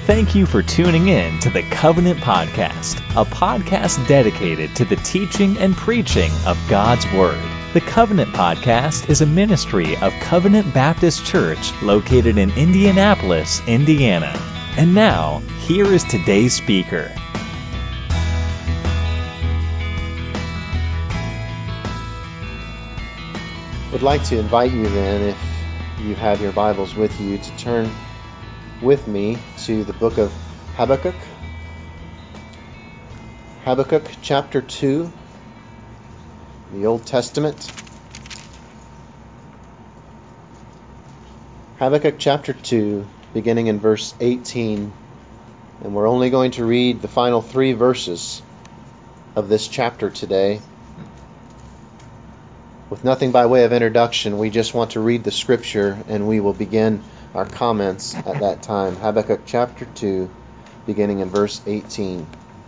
Thank you for tuning in to the Covenant Podcast, a podcast dedicated to the teaching and preaching of God's Word. The Covenant Podcast is a ministry of Covenant Baptist Church located in Indianapolis, Indiana. And now, here is today's speaker. Would like to invite you then, if you have your Bibles with you, to turn with me to the book of Habakkuk. Habakkuk chapter 2, the Old Testament. Habakkuk chapter 2, beginning in verse 18. And we're only going to read the final 3 verses of this chapter today. With nothing by way of introduction, we just want to read the scripture and we will begin our comments at that time. Habakkuk chapter 2, beginning in verse 18.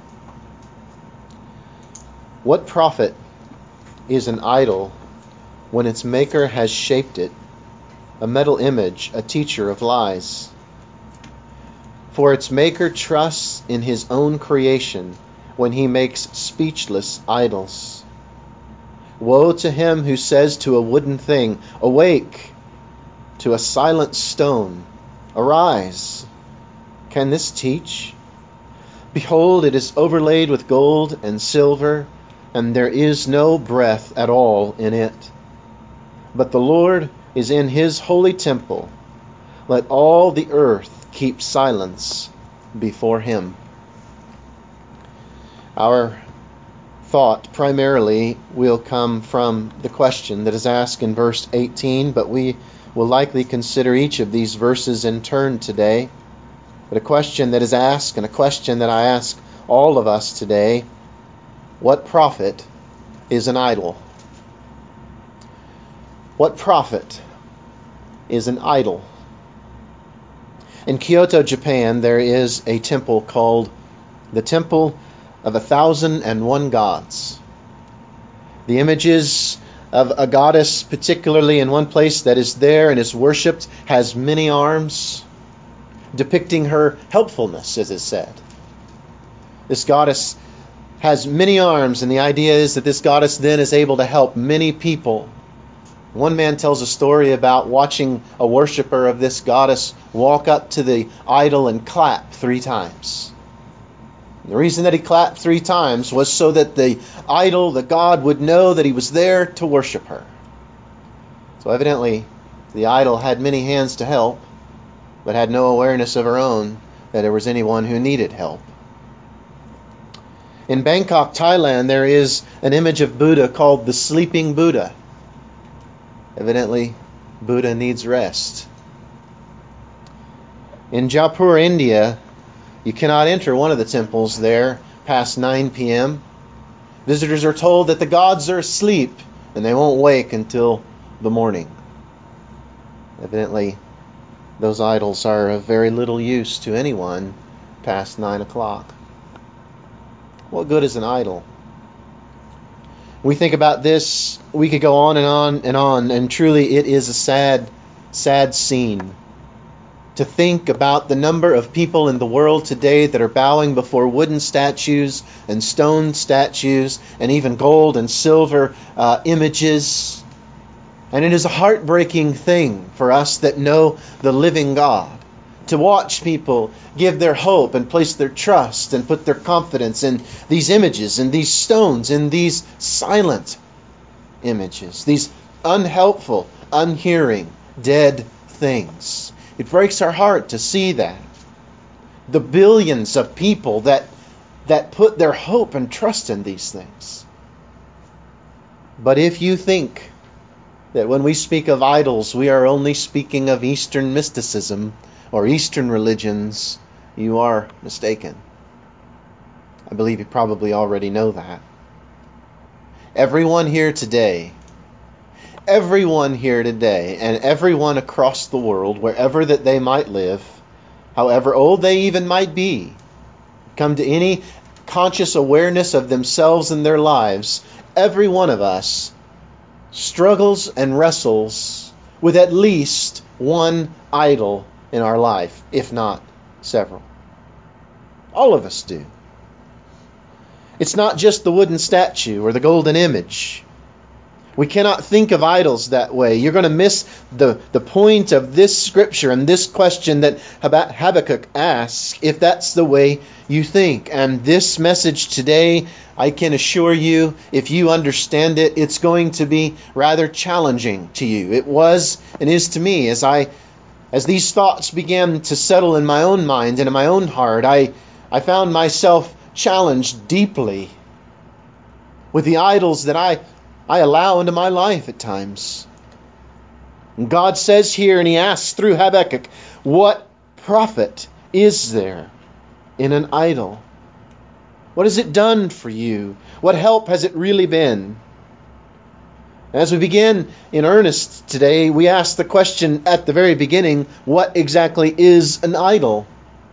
What profit is an idol when its maker has shaped it, a metal image, a teacher of lies? For its maker trusts in his own creation when he makes speechless idols. Woe to him who says to a wooden thing, "Awake," to a silent stone, "Arise." Can this teach? Behold, it is overlaid with gold and silver, and there is no breath at all in it. But the Lord is in his holy temple. Let all the earth keep silence before him. Our thought primarily will come from the question that is asked in verse 18, but we will likely consider each of these verses in turn today. But a question that is asked, and a question that I ask all of us today: what profit is an idol? What profit is an idol? In Kyoto, Japan, there is a temple called the Temple of 1,001 Gods. The images of a goddess, particularly in one place that is there and is worshipped, has many arms, depicting her helpfulness, as is said. This goddess has many arms, and the idea is that this goddess then is able to help many people. One man tells a story about watching a worshiper of this goddess walk up to the idol and clap 3 times. The reason that he clapped 3 times was so that the idol, the god, would know that he was there to worship her. So evidently, the idol had many hands to help, but had no awareness of her own that there was anyone who needed help. In Bangkok, Thailand, there is an image of Buddha called the Sleeping Buddha. Evidently, Buddha needs rest. In Jaipur, India, you cannot enter one of the temples there past 9 p.m. Visitors are told that the gods are asleep and they won't wake until the morning. Evidently, those idols are of very little use to anyone past 9 o'clock. What good is an idol? We think about this, we could go on and on and on, and truly it is a sad, sad scene. To think about the number of people in the world today that are bowing before wooden statues and stone statues and even gold and silver images. And it is a heartbreaking thing for us that know the living God to watch people give their hope and place their trust and put their confidence in these images, in these stones, in these silent images, these unhelpful, unhearing, dead things. It breaks our heart to see that. The billions of people that put their hope and trust in these things. But if you think that when we speak of idols, we are only speaking of Eastern mysticism or Eastern religions, you are mistaken. I believe you probably already know that. Everyone here today, and everyone across the world, wherever that they might live, however old they even might be, come to any conscious awareness of themselves and their lives, every one of us struggles and wrestles with at least one idol in our life, if not several. All of us do. It's not just the wooden statue or the golden image. We cannot think of idols that way. You're going to miss the point of this scripture and this question that Habakkuk asks if that's the way you think. And this message today, I can assure you, if you understand it, it's going to be rather challenging to you. It was and is to me as these thoughts began to settle in my own mind and in my own heart. I found myself challenged deeply with the idols that I allow into my life at times. And God says here, and He asks through Habakkuk, what profit is there in an idol? What has it done for you? What help has it really been? As we begin in earnest today, we ask the question at the very beginning, what exactly is an idol?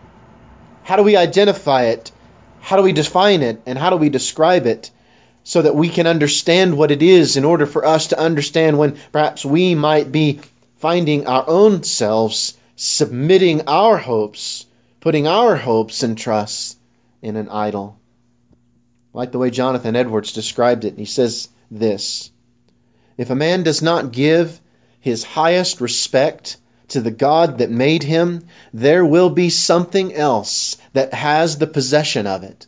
How do we identify it? How do we define it? And how do we describe it? So that we can understand what it is in order for us to understand when perhaps we might be finding our own selves submitting our hopes, putting our hopes and trusts in an idol. Like the way Jonathan Edwards described it, he says this: if a man does not give his highest respect to the God that made him, there will be something else that has the possession of it.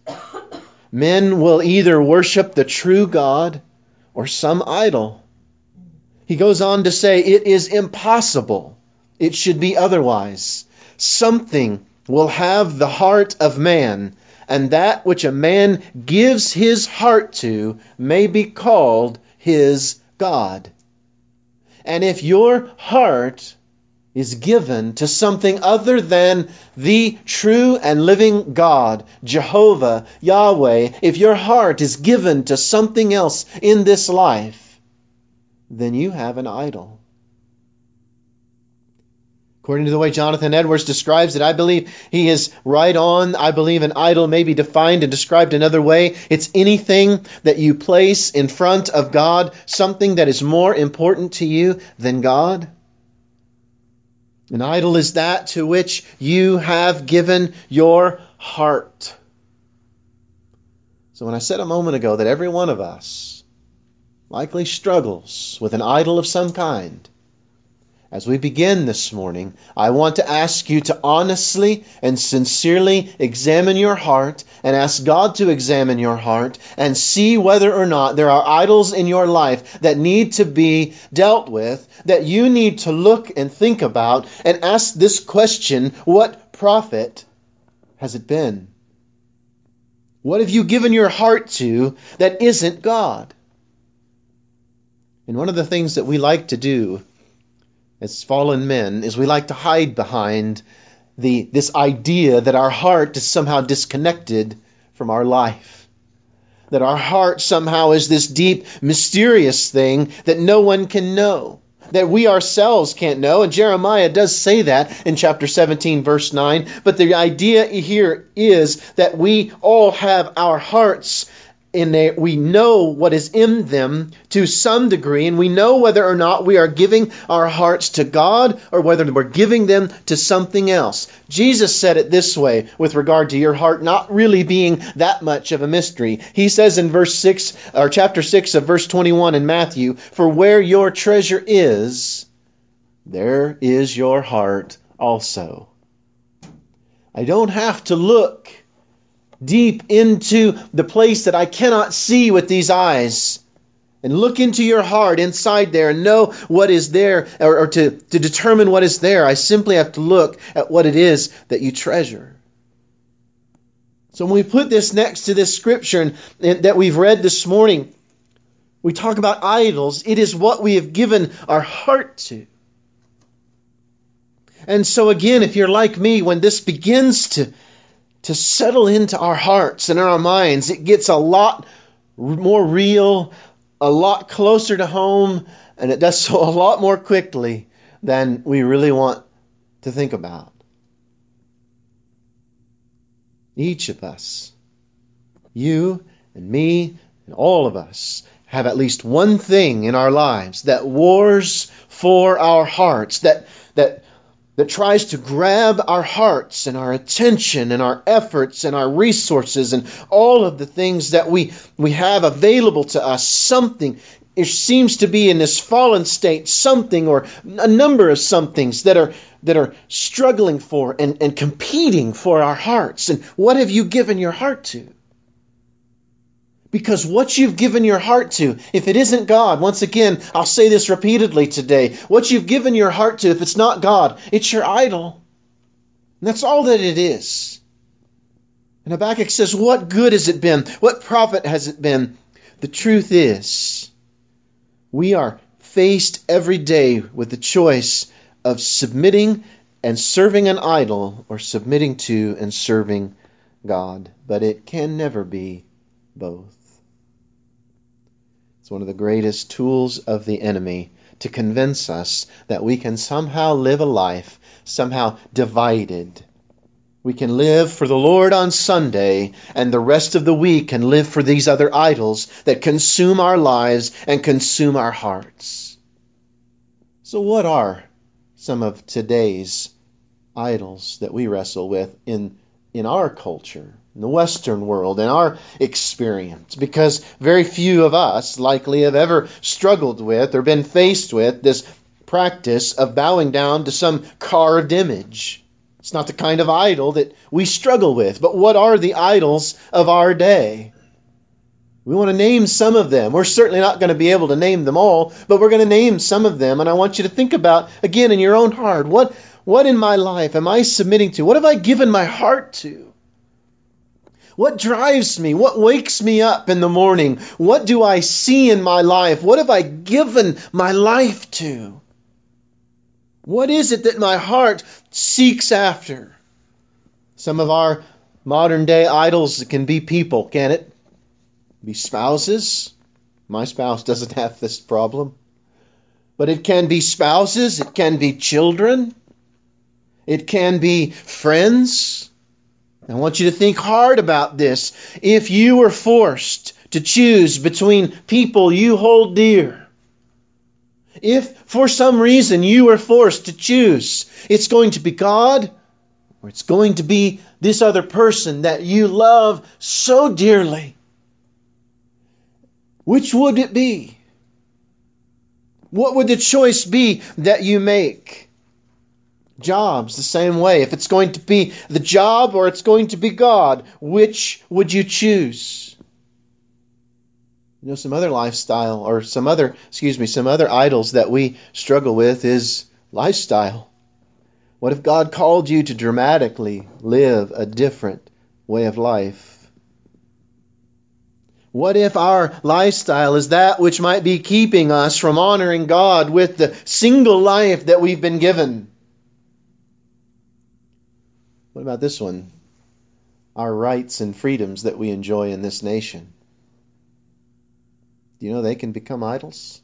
Men will either worship the true God or some idol. He goes on to say, it is impossible. It should be otherwise. Something will have the heart of man, and that which a man gives his heart to may be called his God. And if your heart is given to something other than the true and living God, Jehovah, Yahweh, if your heart is given to something else in this life, then you have an idol. According to the way Jonathan Edwards describes it, I believe he is right on. I believe an idol may be defined and described another way. It's anything that you place in front of God, something that is more important to you than God. An idol is that to which you have given your heart. So when I said a moment ago that every one of us likely struggles with an idol of some kind, as we begin this morning, I want to ask you to honestly and sincerely examine your heart and ask God to examine your heart and see whether or not there are idols in your life that need to be dealt with, that you need to look and think about and ask this question, what profit has it been? What have you given your heart to that isn't God? And one of the things that we like to do as fallen men is we like to hide behind this idea that our heart is somehow disconnected from our life. That our heart somehow is this deep, mysterious thing that no one can know. That we ourselves can't know. And Jeremiah does say that in chapter 17, verse 9. But the idea here is that we all have our hearts we know what is in them to some degree, and we know whether or not we are giving our hearts to God or whether we're giving them to something else. Jesus said it this way with regard to your heart not really being that much of a mystery. He says in verse 6 or chapter 6 of verse 21 in Matthew, "For where your treasure is, there is your heart also." I don't have to look deep into the place that I cannot see with these eyes and look into your heart inside there and know what is there or to determine what is there. I simply have to look at what it is that you treasure. So when we put this next to this scripture that we've read this morning, we talk about idols. It is what we have given our heart to. And so again, if you're like me, when this begins to settle into our hearts and in our minds, it gets a lot more real, a lot closer to home, and it does so a lot more quickly than we really want to think about. Each of us, you and me and all of us, have at least one thing in our lives that wars for our hearts, that that tries to grab our hearts and our attention and our efforts and our resources and all of the things that we have available to us. Something, it seems to be in this fallen state, something or a number of somethings that are struggling for and competing for our hearts. And what have you given your heart to? Because what you've given your heart to, if it isn't God, once again, I'll say this repeatedly today, what you've given your heart to, if it's not God, it's your idol. And that's all that it is. And Habakkuk says, what good has it been? What profit has it been? The truth is, we are faced every day with the choice of submitting and serving an idol or submitting to and serving God. But it can never be both. It's one of the greatest tools of the enemy to convince us that we can somehow live a life somehow divided. We can live for the Lord on Sunday, and the rest of the week can live for these other idols that consume our lives and consume our hearts. So what are some of today's idols that we wrestle with in our culture, in the Western world, in our experience? Because very few of us likely have ever struggled with or been faced with this practice of bowing down to some carved image. It's not the kind of idol that we struggle with. But what are the idols of our day? We want to name some of them. We're certainly not going to be able to name them all, but we're going to name some of them. And I want you to think about, again, in your own heart, what in my life am I submitting to? What have I given my heart to? What drives me? What wakes me up in the morning? What do I see in my life? What have I given my life to? What is it that my heart seeks after? Some of our modern day idols can be people, can it? Be spouses. My spouse doesn't have this problem. But it can be spouses. It can be children. It can be friends. I want you to think hard about this. If you were forced to choose between people you hold dear, if for some reason you were forced to choose, it's going to be God or it's going to be this other person that you love so dearly, which would it be? What would the choice be that you make? Jobs, the same way. If it's going to be the job or it's going to be God, which would you choose? You know, some other lifestyle or some other idols that we struggle with is lifestyle. What if God called you to dramatically live a different way of life? What if our lifestyle is that which might be keeping us from honoring God with the single life that we've been given? What about this one? Our rights and freedoms that we enjoy in this nation. Do you know they can become idols?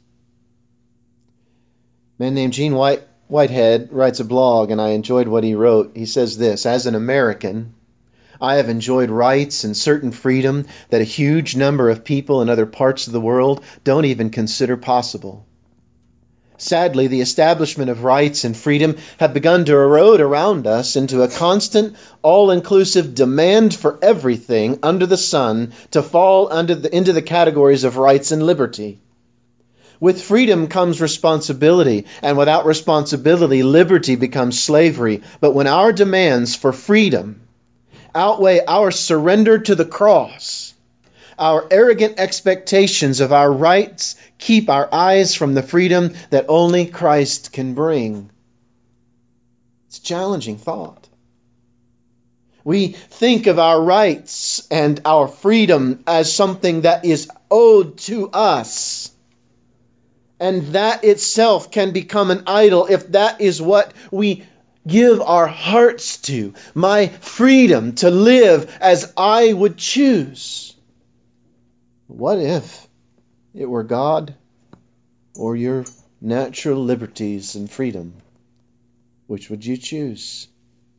A man named Gene Whitehead writes a blog, and I enjoyed what he wrote. He says this: as an American, I have enjoyed rights and certain freedom that a huge number of people in other parts of the world don't even consider possible. Sadly, the establishment of rights and freedom have begun to erode around us into a constant, all-inclusive demand for everything under the sun to fall into the categories of rights and liberty. With freedom comes responsibility, and without responsibility, liberty becomes slavery. But when our demands for freedom outweigh our surrender to the cross, our arrogant expectations of our rights keep our eyes from the freedom that only Christ can bring. It's a challenging thought. We think of our rights and our freedom as something that is owed to us. And that itself can become an idol if that is what we give our hearts to. My freedom to live as I would choose. What if it were God or your natural liberties and freedom? Which would you choose?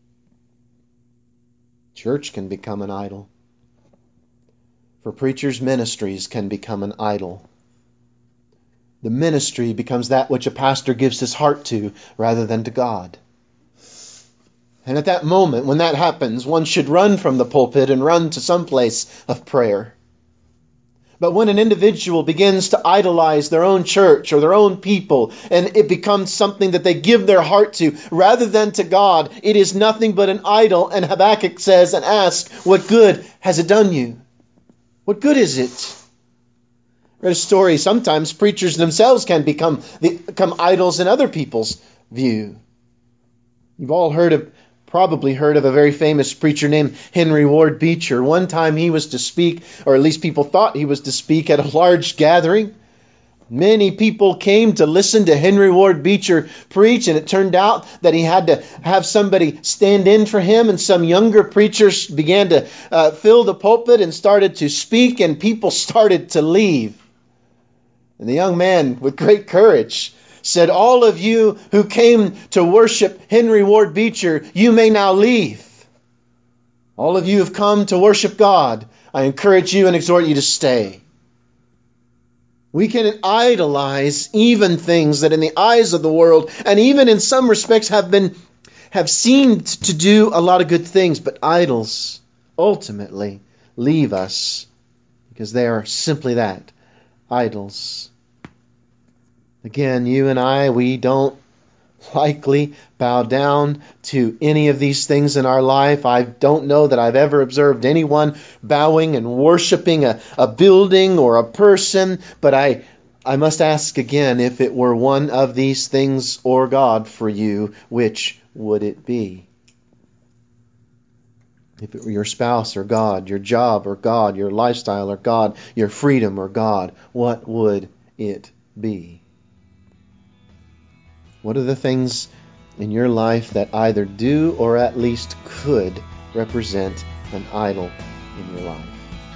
Church can become an idol. For preachers, ministries can become an idol. The ministry becomes that which a pastor gives his heart to rather than to God. And at that moment, when that happens, one should run from the pulpit and run to some place of prayer. But when an individual begins to idolize their own church or their own people, and it becomes something that they give their heart to rather than to God, it is nothing but an idol. And Habakkuk says and asks, what good has it done you? What good is it? I read a story, sometimes preachers themselves can become idols in other people's view. You've all probably heard of a very famous preacher named Henry Ward Beecher. One time he was to speak, or at least people thought he was to speak at a large gathering. Many people came to listen to Henry Ward Beecher preach, and it turned out that he had to have somebody stand in for him, and some younger preachers began to fill the pulpit and started to speak, and people started to leave. And the young man, with great courage, said, all of you who came to worship Henry Ward Beecher, you may now leave. All of you have come to worship God. I encourage you and exhort you to stay. We can idolize even things that in the eyes of the world, and even in some respects have seemed to do a lot of good things, but idols ultimately leave us because they are simply that, idols. Again, you and I, we don't likely bow down to any of these things in our life. I don't know that I've ever observed anyone bowing and worshiping a building or a person, but I must ask again, if it were one of these things or God for you, which would it be? If it were your spouse or God, your job or God, your lifestyle or God, your freedom or God, what would it be? What are the things in your life that either do or at least could represent an idol in your life?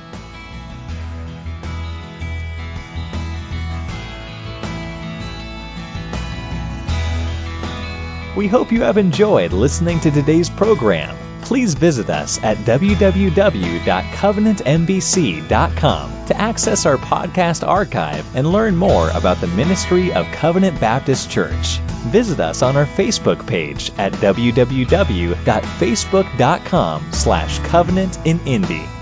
We hope you have enjoyed listening to today's program. Please visit us at www.covenantmbc.com to access our podcast archive and learn more about the ministry of Covenant Baptist Church. Visit us on our Facebook page at www.facebook.com/covenantinindy.